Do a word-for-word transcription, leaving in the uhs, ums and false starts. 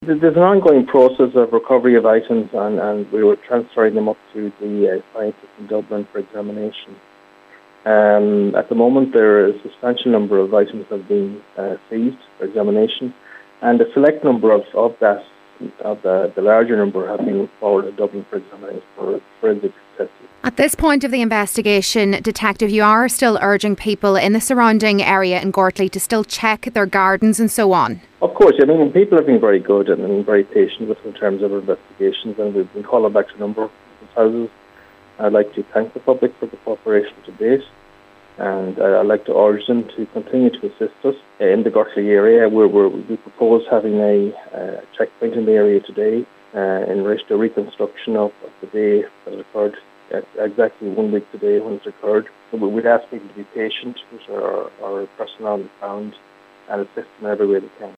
There's an ongoing process of recovery of items, and, and we were transferring them up to the uh, scientists in Dublin for examination. Um, at the moment, there is a substantial number of items that have been uh, seized for examination, and a select number of, of that, of the, the larger number, have been forwarded to Dublin for examination for forensic testing. At this point of the investigation, Detective, you are still urging people in the surrounding area in Gortley to still check their gardens and so on. Of course, I mean, people have been very good and, and very patient with us in terms of our investigations, and we've been calling back to a number of people's houses. I'd like to thank the public for the cooperation to date, and uh, I'd like to urge them to continue to assist us in the Gortley area. We're, we're, we propose having a uh, checkpoint in the area today uh, in relation to reconstruction of, of the day that occurred. Exactly one week today when it occurred. So we'd ask people to be patient with our, our personnel on the ground and assist in every way they can.